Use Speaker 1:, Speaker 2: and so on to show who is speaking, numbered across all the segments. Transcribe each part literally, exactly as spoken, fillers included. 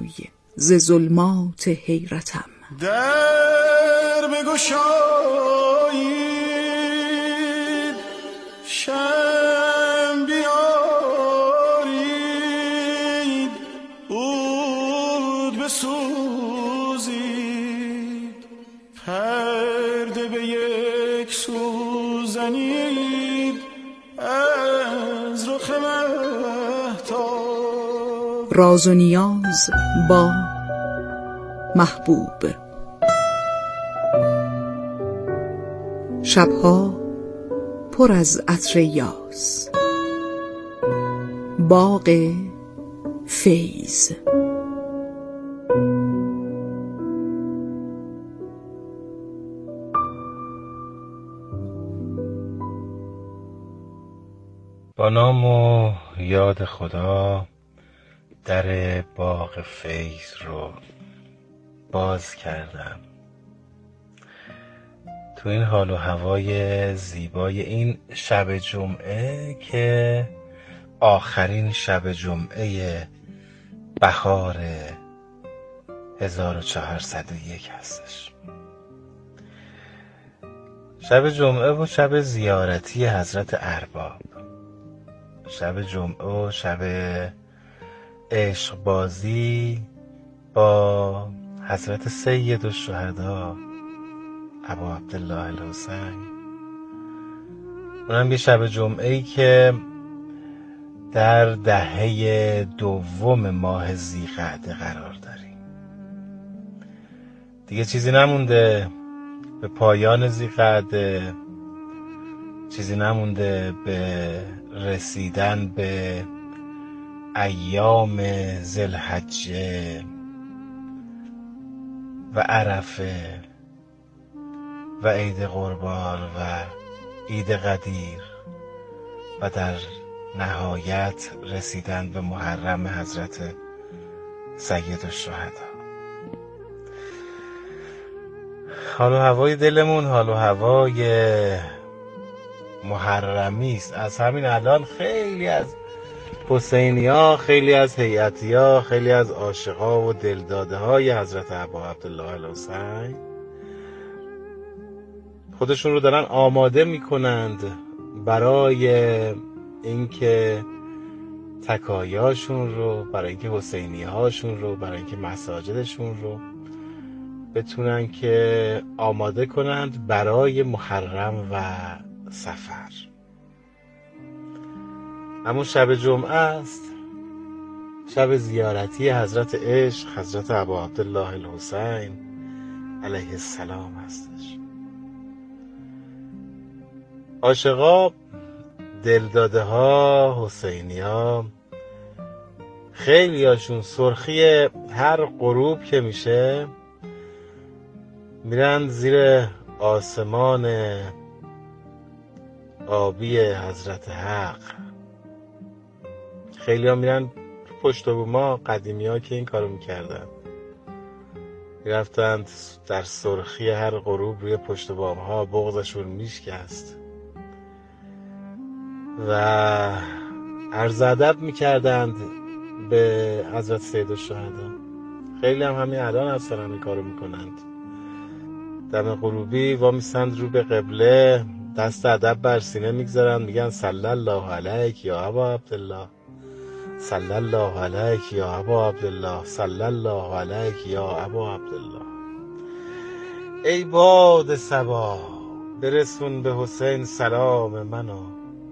Speaker 1: بگشای ز ظلمات حیرتم.
Speaker 2: در بگشایید شم بیارید عود بسوزید پرده به یک سوزنید از رخ مهتاب.
Speaker 1: راز و نیاز با محبوب. شبها پر از عطر یاس. باغ فیض.
Speaker 3: با نام و یاد خدا در باغ فیض رو باز کردم. تو این حال و هوای زیبای این شب جمعه که آخرین شب جمعه بهار هزار و چهارصد و یک هستش. شب جمعه و شب زیارتی حضرت ارباب. شب جمعه و شب عشق بازی با حضرت سید الشهدا ابا عبدالله الحسین. اونم یه شب جمعه ای که در دهه دوم ماه ذی‌قعده قرار داریم. دیگه چیزی نمونده به پایان ذی‌قعده، چیزی نمونده به رسیدن به ایام ذوالحجه و عرفه و عید قربان و عید قدیر و در نهایت رسیدن به محرم حضرت سید الشهدا. حال و هوای دلمون حال و هوای محرمی است. از همین الان خیلی از حسینی‌ها، خیلی از هیئتی‌ها، خیلی از عاشقا و دلداده های حضرت ابا عبدالله الحسین خودشون رو دارن آماده میکنند برای اینکه تکایاشون رو، برای اینکه حسینی هاشون رو، برای اینکه مساجدشون رو بتونن که آماده کنند برای محرم و صفر. همون شب جمعه است، شب زیارتی حضرت عشق حضرت ابا عبدالله الحسین علیه السلام هستش. عاشقا، دلداده ها، حسینی ها، خیلی هاشون سرخی هر غروب که میشه میرن زیر آسمان آبی حضرت حق. خیلی ها میرن پشت بوما، قدیمی ها که این کارو میکردن میرفتند در سرخی هر غروب روی پشت بام ها، بغضشون میشکست و عرض ادب میکردند به حضرت سید الشهدا. خیلی هم همین الان اصلا همین کارو میکنند. دم غروبی وامیستند رو به قبله، دست ادب بر سینه میگذارن، میگن صلی الله علیک یا ابا عبدالله، صلی الله علیک یا ابا عبدالله، صلی الله علیک یا ابا عبدالله. ای باد صبا برسون به حسین سلام منو،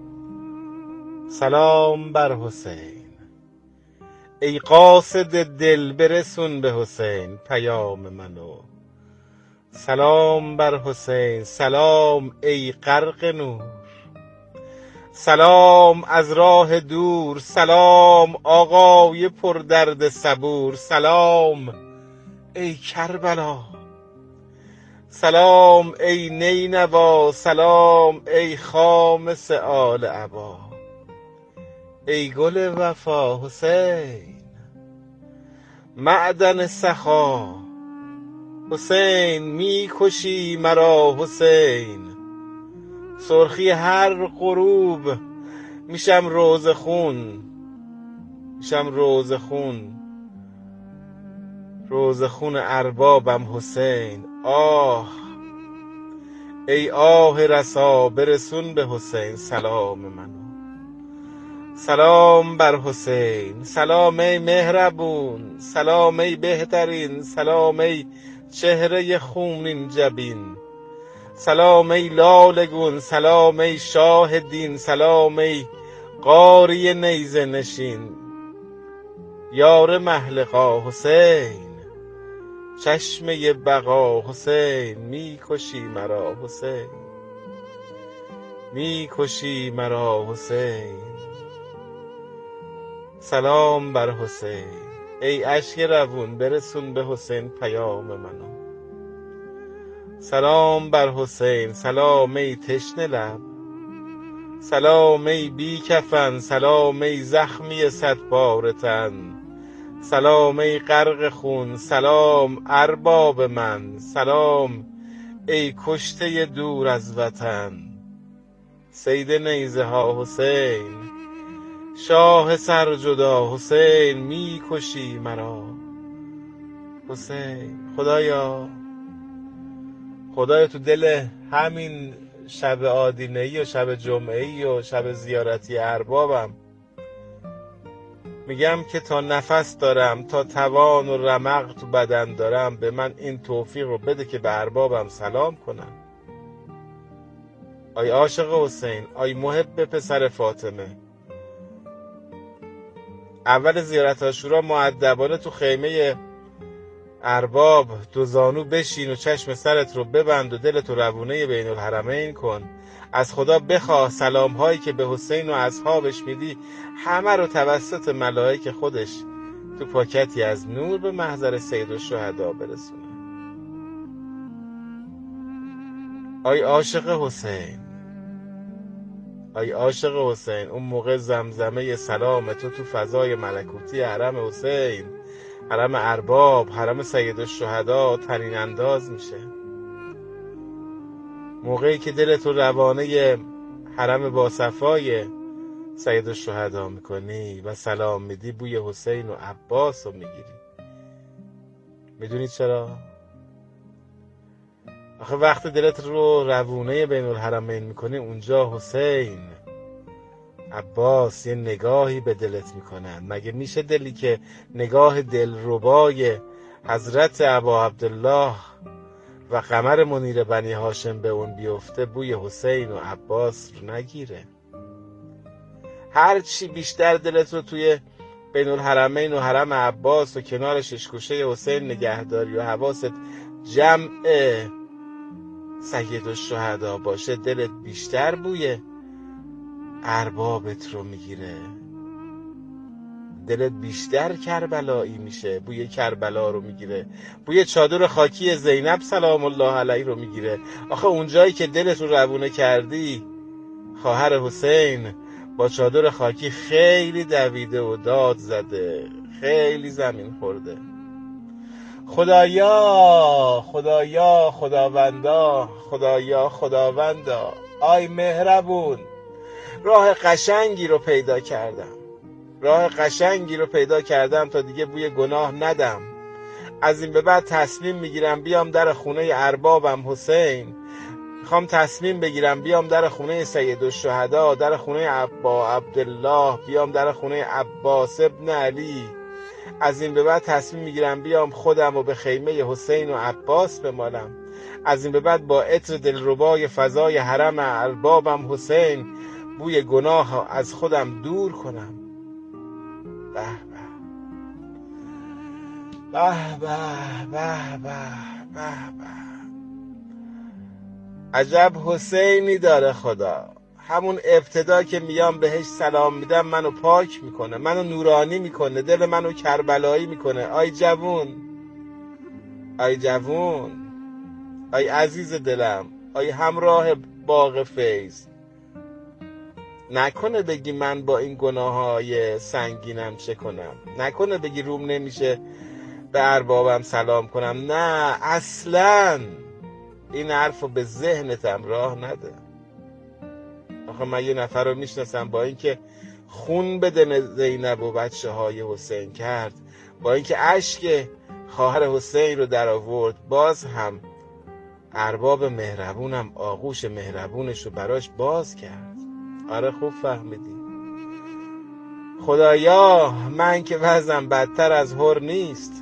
Speaker 3: سلام بر حسین. ای قاصد دل برسون به حسین پیام منو، سلام بر حسین. سلام ای غرق نور، سلام از راه دور، سلام آقای پردرد صبور، سلام ای کربلا، سلام ای نینوا، سلام ای خامس آل عبا. ای گل وفا حسین، معدن سخا حسین، می کشی مرا حسین. سرخی هر غروب میشم روز خون، میشم روز خون روز خون اربابم حسین. آه ای آه رسا برسون به حسین سلام منو. سلام بر حسین، سلام ای مهربون، سلام ای بهترین، سلام ای چهره خونین جبین، سلام ای لالگون، سلام ای شاه دین، سلام ای قاری نیزه نشین. یار محلقا حسین، چشمه بقا حسین، میکشی مرا حسین، میکشی مرا حسین. سلام بر حسین، ای اشک روون برسون به حسین پیام منو. سلام بر حسین، سلام ای تشنه لب، سلام ای بی کفن، سلام ای زخمی صد پاره تن، سلام ای غرق خون، سلام ارباب من، سلام ای کشته دور از وطن. صید نیزه ها حسین، شاه سرجدا حسین، میکشی مرا حسین. خدایا خدایا تو دل همین شب آدینه‌ای و شب جمعه‌ای و شب زیارتی اربابم میگم که تا نفس دارم، تا توان و رمق تو بدن دارم، به من این توفیق رو بده که به اربابم سلام کنم. آی عاشق حسین، آی محب پسر فاطمه، اول زیارت عاشورا مؤدبانه تو خیمه ارباب دو زانو بشین و چشم سرت رو ببند و دلت رو روونه بین الحرمین کن. از خدا بخواه سلام هایی که به حسین و اصحابش میدی همه رو توسط ملائک خودش تو پاکتی از نور به محضر سید الشهدا برسونه. آی عاشق حسین، آی عاشق حسین، اون موقع زمزمه سلام تو تو فضای ملکوتی حرم حسین، حرم ارباب، حرم سید الشهدا طنین انداز میشه. موقعی که دلت رو روانه حرم باصفای سید الشهدا میکنی و سلام میدی، بوی حسین و عباس رو میگیری. میدونی چرا؟ آخه وقتی دلت رو روونه بین الحرمین میکنی، اونجا حسین، عباس یه نگاهی به دلت میکنن. مگه میشه دلی که نگاه دلربای حضرت ابا عبدالله و قمر منیر بنی هاشم به اون بیفته بوی حسین و عباس رو نگیره؟ هر چی بیشتر دلت رو توی بین الحرمین و حرم عباس و کنار ششکوشه حسین نگهداری و حواست جمع سید الشهدا باشه، دلت بیشتر بوی اربابت رو میگیره، دلت بیشتر کربلایی میشه، بوی کربلا رو میگیره، بوی چادر خاکی زینب سلام الله علیه رو میگیره. آخه اونجایی که دلت رو روونه کردی، خواهر حسین با چادر خاکی خیلی دویده و داد زده، خیلی زمین خورده. خدایا خدایا خداوندا، خدایا خداوندا، آی مهربون، راه قشنگی رو پیدا کردم، راه قشنگی رو پیدا کردم تا دیگه بوی گناه ندم. از این به بعد تصمیم میگیرم بیام در خونه اربابم حسین، میخوام تصمیم بگیرم بیام در خونه سید الشهدا، در خونه ابا عبدالله، بیام در خونه عباس ابن علی. از این به بعد تصمیم میگیرم بیام خودم رو به خیمه حسین و عباس بمالم. از این به بعد با عطر دلربای فضای حرم اربابم حسین بوی گناه از خودم دور کنم. به به به به به به به، عجب حسینی داره خدا. همون ابتدا که میام بهش سلام میدم منو پاک میکنه، منو نورانی میکنه، دل منو کربلایی میکنه. آی جوون، آی جوون، آی عزیز دلم، آی همراه باغ فیض، نکنه بگی من با این گناههای سنگینم چه کنم؟ نکنه بگی روم نمیشه به اربابم سلام کنم؟ نه اصلا این حرفو به ذهنتم راه نده. آخه من یه نفر رو میشناسم با اینکه خون به دل زینب و بچه های حسین کرد، با اینکه اشک خواهر حسین رو در آورد، باز هم ارباب مهربونم آغوش مهربونش رو براش باز کرد. آره خوب فهمیدی. خدایا من که وضعم بدتر از هر نیست،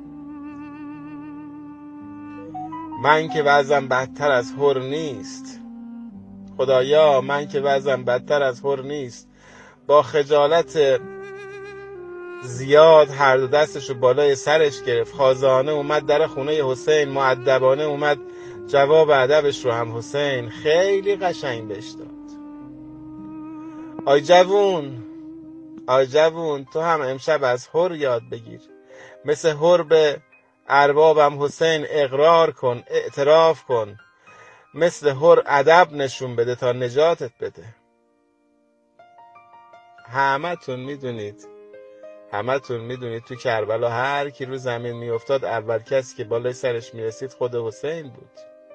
Speaker 3: من که وضعم بدتر از هر نیست، خدایا من که وضعم بدتر از هر نیست. با خجالت زیاد هر دو دستشو بالای سرش گرفت، خازانه اومد در خونه حسین، مؤدبانه اومد جواب ادبش رو هم حسین خیلی قشنگ بهش داد. آی جوون، آی جوون، تو هم امشب از هر یاد بگیر، مثل هر به اربابم حسین اقرار کن، اعتراف کن، مثل هر ادب نشون بده تا نجاتت بده. همه تون میدونید همه تون میدونید تو کربلا هر کی رو زمین میافتاد اول کسی که بالای سرش میرسید خود حسین بود.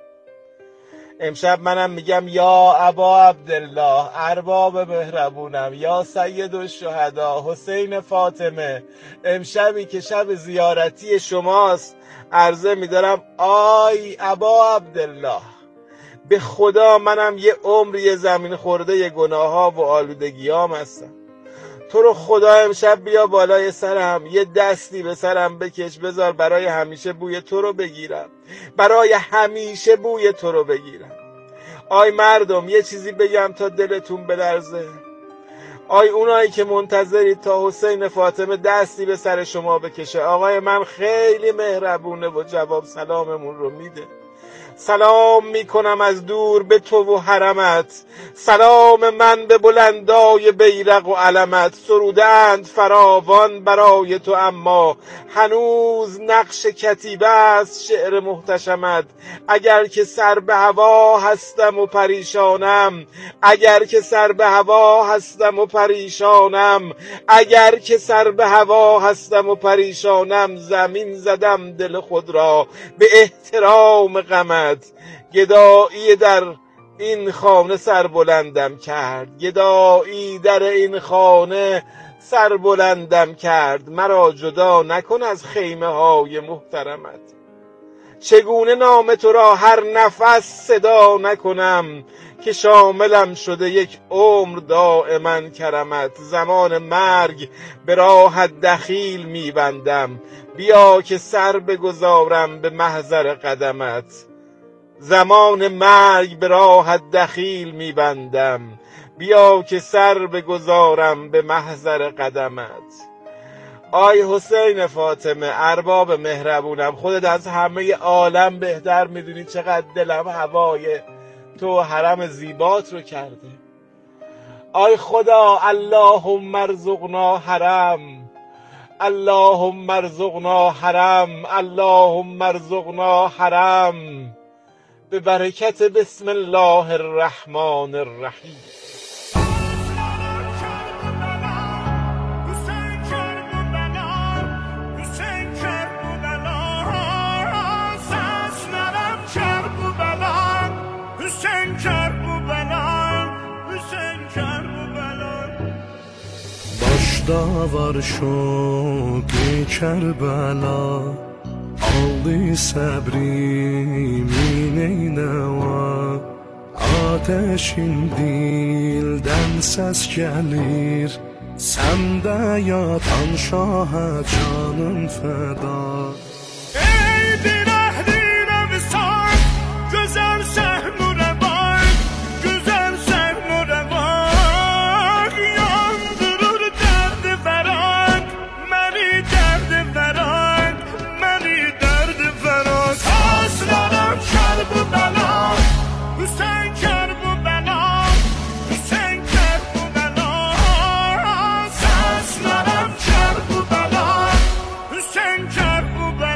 Speaker 3: امشب منم میگم یا ابا عبدالله، ارباب مهربونم، یا سید الشهدا، حسین فاطمه، امشبی که شب زیارتی شماست عرضه میدارم آی ابا عبدالله، به خدا منم یه عمری زمین خورده ی گناه ها و آلودگیام هستم. تو رو خدا امشب بیا بالای سرم، یه دستی به سرم بکش، بذار برای همیشه بوی تو رو بگیرم، برای همیشه بوی تو رو بگیرم. آی مردم یه چیزی بگم تا دلتون بلرزه. آی اونایی که منتظرید تا حسین فاطمه دستی به سر شما بکشه، آقای من خیلی مهربونه و جواب سلاممون رو میده. سلام میکنم از دور به تو و حرمت، سلام من به بلندای بیرق و علمت. سرودند فراوان برای تو اما هنوز نقش کتیبه است شعر محتشمت. اگر که سر به هوا هستم و پریشانم، اگر که سر به هوا هستم و پریشانم، اگر که سر به هوا هستم و پریشانم، زمین زدم دل خود را به احترام غمت. گدایی در این خانه سر بلندم کرد، گدایی در این خانه سر بلندم کرد. مرا جدا نکن از خیمه های محترمت. چگونه نام تو را هر نفس صدا نکنم، که شاملم شده یک عمر دائما کرمت. زمان مرگ به راحت دخیل میبندم، بیا که سر بگذارم به محضر قدمت. زمان مرگ به راحت دخیل میبندم، بیا که سر بگذارم به محضر قدمت. آی حسین فاطمه، ارباب مهربونم، خودت از همه عالم بهتر میدونی چقدر دلم هوای تو حرم زیبات رو کرده. آی خدا، اللهم ارزقنا حرم، اللهم ارزقنا حرم، اللهم ارزقنا حرم، به برکت بسم الله الرحمن الرحیم.
Speaker 4: داور شو بی کربلا، aldı sabrimin eynava. Ateşin dilden ses gelir, sende yatan şaha canım feda. Ey direhline visan, güzel sehnure bak, güzel sehnure bak. Yandırır derdi ferak, meni derdi ferak, meni derdi ferak. Aslanım kar bu bela, Hüseyin kar bu bela, Hüseyin kar bu bela. Aslanım kar bu bela, Hüseyin kar bu bela.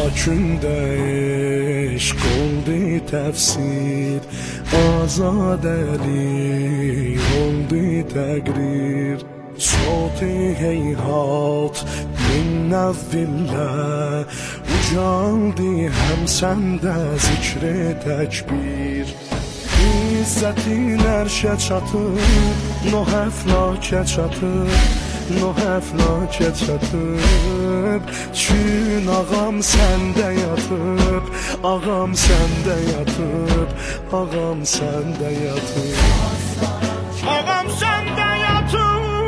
Speaker 4: sakündə eşq oldu təfsir, azadəlik oldu təqrir. Soti heyhat min nəvvillə ucaldı həm səndə zikr-i təkbir. İzzətin ərşə çatıb, noh əflakə çatıb, noh əflakə çatıb. Çün ağam səndə yatıb, ağam səndə yatıb, ağam səndə yatıb, ağam səndə yatıb.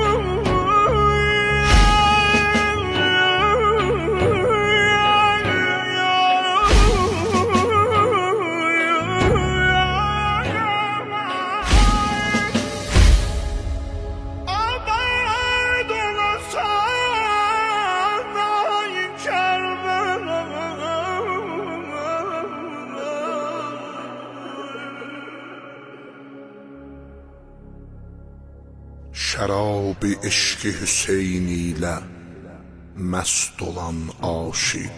Speaker 5: şərab eşq Hüseyn ilə məst olan aşiq,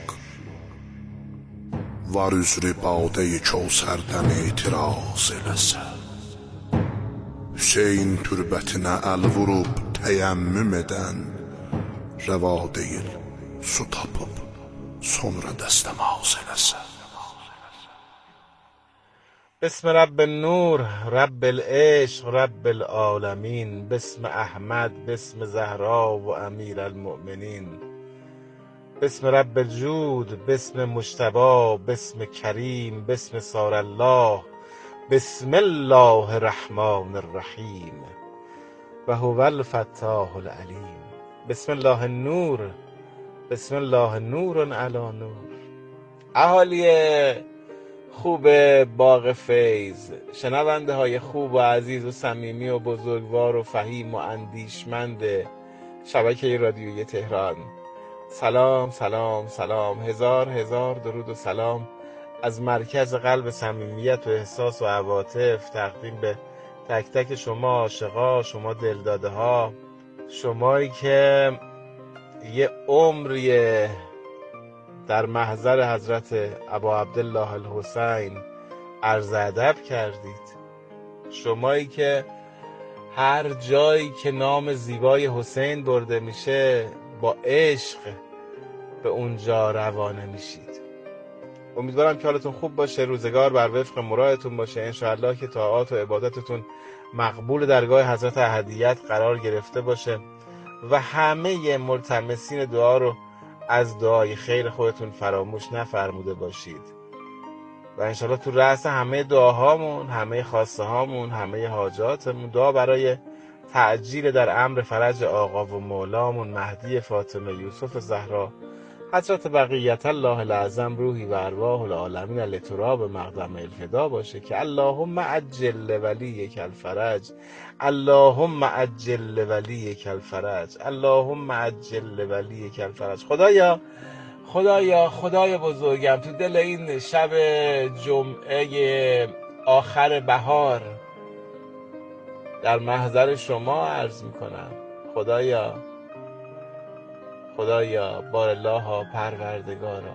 Speaker 5: var üzrü badə-i Kəvsərdən etiraz eləsə. Hüseyn türbətinə əl vurub təyəmmüm edən, rəva deyil su tapıb sonra dəstəmaz eləsə.
Speaker 3: بسم رب النور رب العشق رب العالمین، بسم احمد بسم زهرا و امیر المؤمنین، بسم رب الجود بسم مجتبی بسم کریم بسم سار الله، بسم الله الرحمن الرحیم و هو الفتاح العلیم. بسم الله النور بسم الله نور علی نور. اهالی خوب باغ فیض، شنونده های خوب و عزیز و صمیمی و بزرگوار و فهیم و اندیشمند شبکه رادیویی تهران، سلام سلام سلام، هزار هزار درود و سلام از مرکز قلب صمیمیت و احساس و عواطف تقدیم به تک تک شما عاشقا، شما دلداده ها، شمایی که یه عمریه در محضر حضرت ابا عبدالله الحسین عرض ادب کردید، شمایی که هر جایی که نام زیبای حسین برده میشه با عشق به اونجا روانه میشید. امیدوارم که حالتون خوب باشه، روزگار بر وفق مرادتون باشه، انشاءالله که طاعات و عبادتتون مقبول درگاه حضرت احدیت قرار گرفته باشه و همه ملتمسین دعا رو از دعای خیر خودتون فراموش نفرموده باشید و انشالله تو رأس همه دعاهامون، همه خواسته هامون، همه حاجاتمون دعا برای تعجیل در امر فرج آقا و مولامون مهدی فاطمه یوسف زهرا حضرت بقیت الله العظم روحی و ارواح العالمین لتراب مقدم الفدا باشه که اللهم عجل ولیک الفرج، اللهم عجل ولیک الفرج، اللهم عجل ولیک الفرج. خدایا خدایا خدای بزرگم، تو دل این شب جمعه آخر بهار در محضر شما عرض میکنم، خدایا خدایا بار الله ها پروردگارا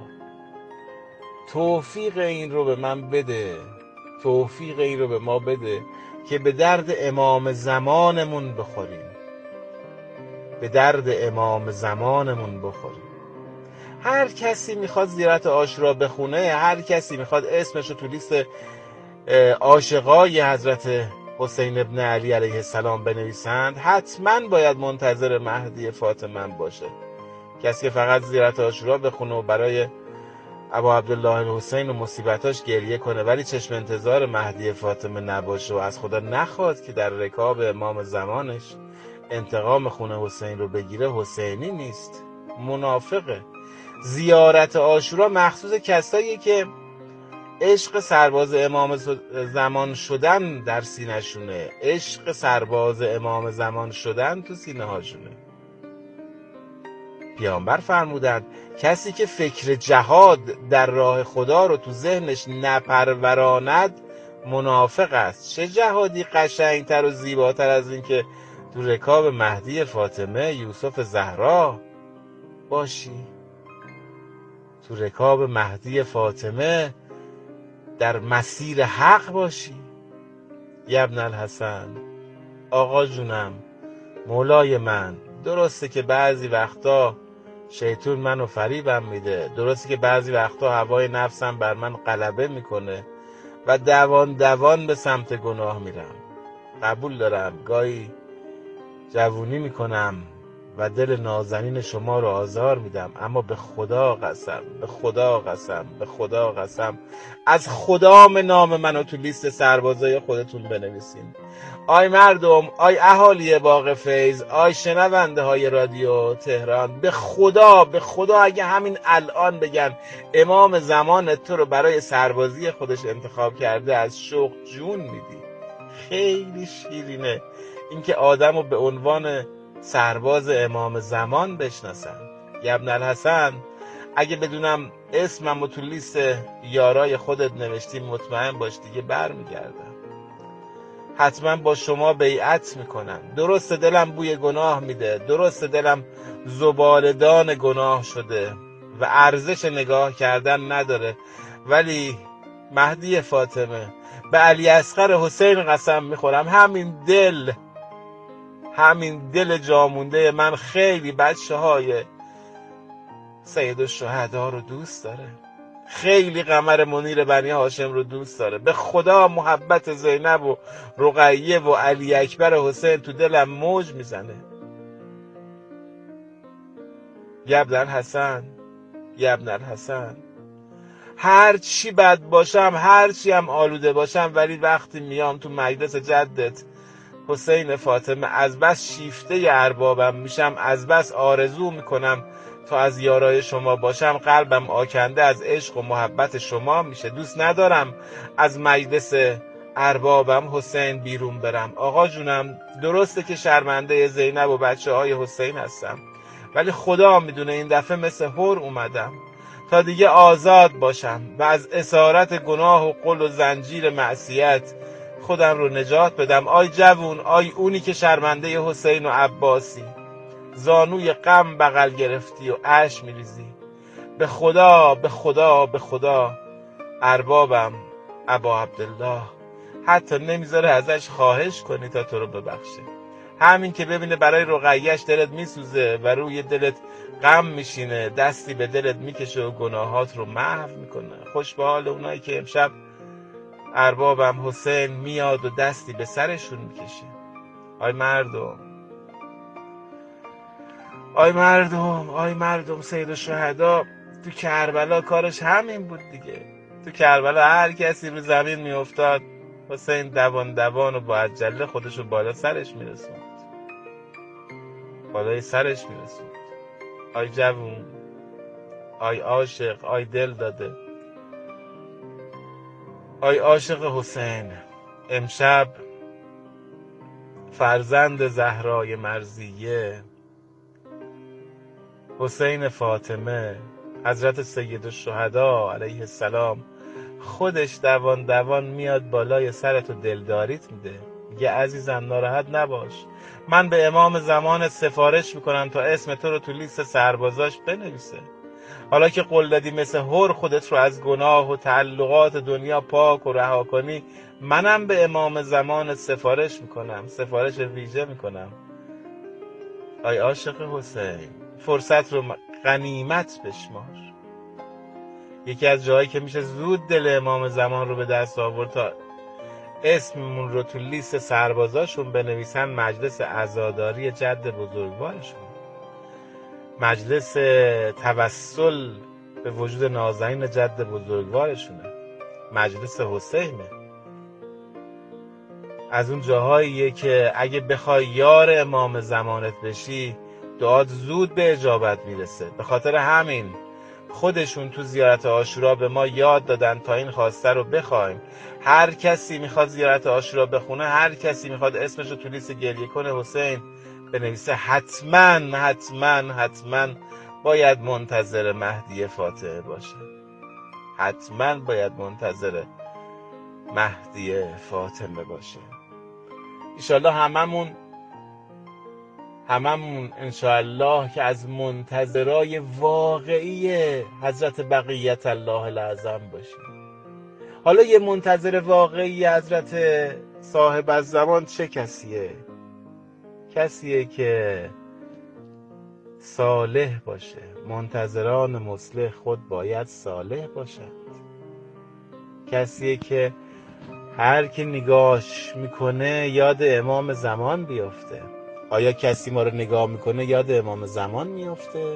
Speaker 3: توفیق این رو به من بده، توفیق این رو به ما بده که به درد امام زمانمون بخوریم، به درد امام زمانمون بخوریم. هر کسی میخواد زیارت عاشورا بخونه، هر کسی میخواد اسمش رو تو لیست عاشقای حضرت حسین ابن علی علیه السلام بنویسند، حتما باید منتظر مهدی فاطمه باشه. کسی که فقط زیارت عاشورا بخونه و برای ابا عبدالله الحسین و مصیبتاش گریه کنه ولی چشم انتظار مهدی فاطمه نباشه و از خدا نخواد که در رکاب امام زمانش انتقام خون حسین رو بگیره، حسینی نیست، منافقه. زیارت عاشورا مخصوص کسایی که عشق سرباز امام زمان شدن در سینه شونه، عشق سرباز امام زمان شدن تو سینه هاشونه. پیامبر فرمودند کسی که فکر جهاد در راه خدا رو تو ذهنش نپروراند منافق است. چه جهادی قشنگتر و زیباتر از این که تو رکاب مهدی فاطمه یوسف زهرا باشی؟ تو رکاب مهدی فاطمه در مسیر حق باشی. ابن الحسن، آقا جونم، مولای من، درسته که بعضی وقتا شیطون منو فریبم میده، درسته که بعضی وقتا هوای نفسم بر من غلبه میکنه و دوان دوان به سمت گناه میرم. قبول دارم گاهی جوونی میکنم و دل نازنین شما رو آزار میدم، اما به خدا قسم، به خدا قسم، به خدا قسم، از خدام نام منو تو لیست سربازای خودتون بنویسین. آی مردم، آی اهالی باغ فیض، آی شنونده های رادیو تهران، به خدا به خدا اگه همین الان بگن امام زمان تو رو برای سربازی خودش انتخاب کرده، از شوق جون میدی. خیلی شیرینه اینکه آدم رو به عنوان سرباز امام زمان بشناسن. ابن الحسن، اگه بدونم اسمم رو تو لیست یارای خودت نوشتی، مطمئن باش دیگه برمیگردم، حتما با شما بیعت میکنم. درست دلم بوی گناه میده، درست دلم زبالدان گناه شده و ارزش نگاه کردن نداره، ولی مهدی فاطمه، به علی اصغر حسین قسم میخورم، همین دل همین دل جامونده من خیلی بچه های سید الشهدا رو دوست داره، خیلی قمر منیر بنی هاشم رو دوست داره. به خدا محبت زینب و رقیه و علی اکبر حسین تو دلم موج میزنه. ابن الحسن، ابن الحسن، هر چی بد باشم، هر چی هم آلوده باشم، ولی وقتی میام تو مجلس جدت حسین فاطمه، از بس شیفته اربابم میشم، از بس آرزو میکنم تا از یارای شما باشم، قلبم آکنده از عشق و محبت شما میشه. دوست ندارم از مجلس اربابم حسین بیرون برم. آقا جونم، درسته که شرمنده زینب و بچه های حسین هستم، ولی خدا میدونه این دفعه مثل هور اومدم تا دیگه آزاد باشم و از اسارت گناه و قل و زنجیر معصیت خودم رو نجات بدم. آی جوون، آی اونی که شرمنده حسین و عباسی، زانوی غم بغل گرفتی و اشک میریزی، به خدا به خدا به خدا اربابم ابا عبدالله حتی نمیذاره ازش خواهش کنی تا تو رو ببخشه. همین که ببینه برای رقیه‌اش دلت میسوزه و روی دلت غم میشینه، دستی به دلت میکشه و گناهات رو محو میکنه. خوش به حال اونایی که امشب اربابم حسین میاد و دستی به سرشون میکشه. آی مردم، آی مردم، آی مردم، سید الشهدا تو کربلا کارش همین بود دیگه. تو کربلا هر کسی رو زمین میافتاد، حسین دوان دوان و با عجله خودشو بالا سرش میرسوند، بالای سرش میرسوند. آی جوون، آی عاشق، آی دل داده، آی عاشق حسین، امشب فرزند زهرای مرضیه حسین فاطمه حضرت سید الشهدا علیه السلام خودش دوان دوان میاد بالای سرت و دلداریت میده. میگه عزیزم ناراحت نباش، من به امام زمان سفارش میکنم تا اسم تو رو تو لیست سربازاش بنویسه. حالا که قول دادی مثل هور خودت رو از گناه و تعلقات دنیا پاک و رها کنی، منم به امام زمان سفارش میکنم، سفارش ویژه میکنم. آی عاشق حسین، فرصت رو غنیمت بشمار. یکی از جاهایی که میشه زود دل امام زمان رو به دست آورد تا اسممون رو تو لیست سربازاشون بنویسن، مجلس عزاداری جد بزرگوارشون، مجلس توسل به وجود نازنین جد بزرگوارشونه، مجلس حسینه. از اون جاهاییه که اگه بخوای یار امام زمانت بشی، دعات زود به اجابت میرسه. به خاطر همین خودشون تو زیارت عاشورا به ما یاد دادن تا این خواسته رو بخوایم. هر کسی میخواد زیارت عاشورا بخونه، هر کسی میخواد اسمش رو تو لیست گریه کنه حسین بنویسه، حتما حتما حتما باید منتظر مهدی فاطمه باشه. حتما باید منتظر مهدی فاطمه باشه. ایشالله هممون هممون انشاءالله که از منتظرای واقعی حضرت بقیت الله الاعظم باشیم. حالا یه منتظر واقعی حضرت صاحب الزمان چه کسیه؟ کسیه که صالح باشه. منتظران مصلح خود باید صالح باشند. کسیه که هر کی نگاهش میکنه یاد امام زمان بیفته. آیا کسی ما رو نگاه میکنه یاد امام زمان میفته؟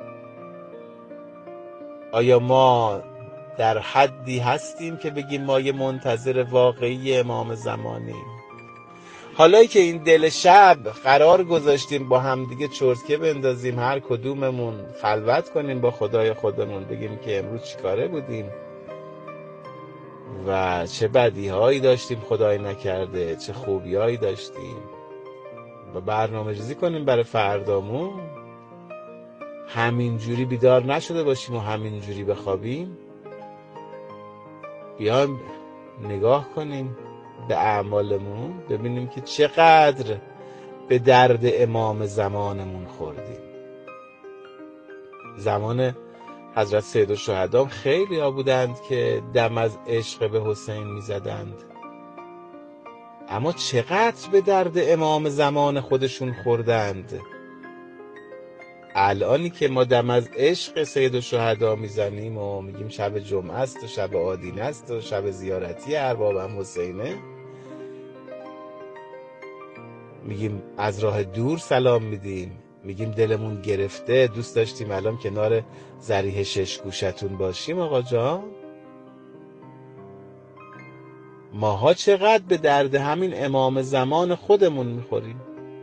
Speaker 3: آیا ما در حدی هستیم که بگیم ما یه منتظر واقعی امام زمانیم؟ حالا که این دل شب قرار گذاشتیم با هم دیگه چرتکه بندازیم، هر کدوممون خلوت کنیم با خدای خودمون، بگیم که امروز چیکاره بودیم و چه بدیهایی داشتیم خدای نکرده، چه خوبیایی داشتیم و برنامه ریزی کنیم برای فردامون. همینجوری بیدار نشده باشیم و همینجوری بخوابیم. بیایم نگاه کنیم به اعمالمون، ببینیم که چقدر به درد امام زمانمون خوردیم. زمان حضرت سیدالشهدا خیلی ها بودند که دم از عشق به حسین می زدند، اما چقدر به درد امام زمان خودشون خوردند. الانی که ما دم از عشق سیدالشهدا میزنیم و میگیم شب جمعه است و شب آدینه است و شب زیارتی اربابم حسینه، میگیم از راه دور سلام میدیم، میگیم دلمون گرفته، دوست داشتیم الان کنار ضریح شش گوشتون باشیم. آقا جان، ماها چقدر به درد همین امام زمان خودمون میخوریم؟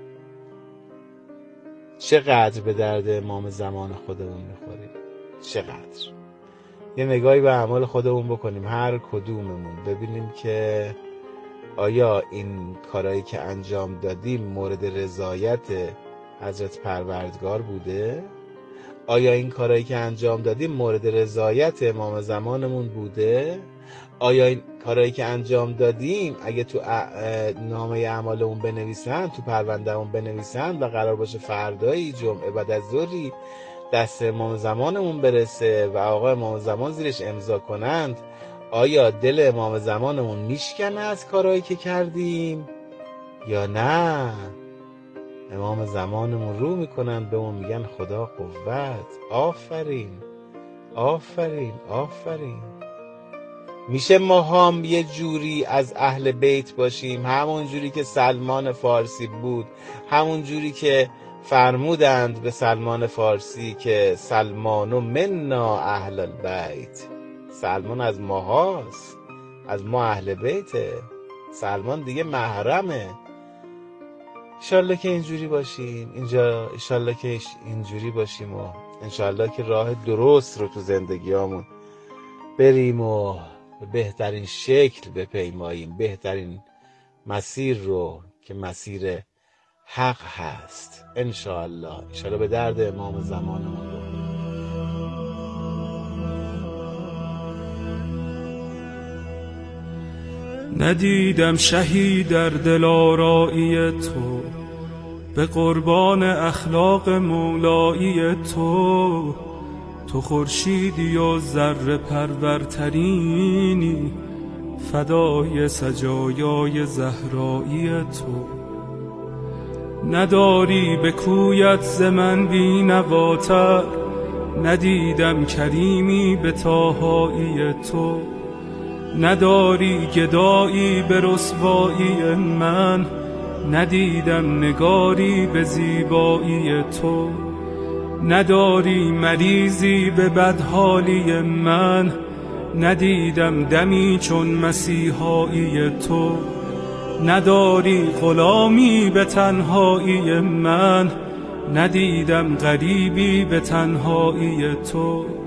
Speaker 3: چقدر به درد امام زمان خودمون میخوریم؟ چقدر؟ یه نگاهی به اعمال خودمون بکنیم، هر کدوممون، ببینیم که آیا این کارایی که انجام دادیم مورد رضایت حضرت پروردگار بوده؟ آیا این کارایی که انجام دادیم مورد رضایت امام زمانمون بوده؟ آیا این کارایی که انجام دادیم اگه تو نامه اعمالمون بنویسن، تو پروندهمون بنویسن و قرار باشه فردایی جمعه بعد از ظهری دست امام زمانمون برسه و آقا امام زمان زیرش امضا کنند، آیا دل امام زمانمون میشکنه از کارایی که کردیم یا نه؟ امام زمانمون رو میکنن به اون، میگن خدا قوت، آفرین آفرین آفرین. میشه ما هم یه جوری از اهل بیت باشیم، همون جوری که سلمان فارسی بود، همون جوری که فرمودند به سلمان فارسی که سلمان و منا اهل البیت، سلمان از ماهاست، از ما اهل بیته، سلمان دیگه محرمه. انشالله که اینجوری باشیم اینجا، انشالله که اینجوری باشیم و انشالله که راه درست رو تو زندگیامون بریم و به بهترین شکل بپیماییم، بهترین مسیر رو که مسیر حق هست. انشالله انشالله به درد امام زمانمون بخوریم.
Speaker 4: ندیدم شهید در دلارایی تو، به قربان اخلاق مولایی تو. تو خورشیدی و ذره پرورترینی، فدای سجایای زهرایی تو. نداری به کویت ز من بی نواتر، ندیدم کریمی به طاهایی تو. نداری گدایی به رسوایی من، ندیدم نگاری به زیبایی تو. نداری مریضی به بدحالی من، ندیدم دمی چون مسیحایی تو. نداری غلامی به تنهایی من، ندیدم غریبی به تنهایی تو.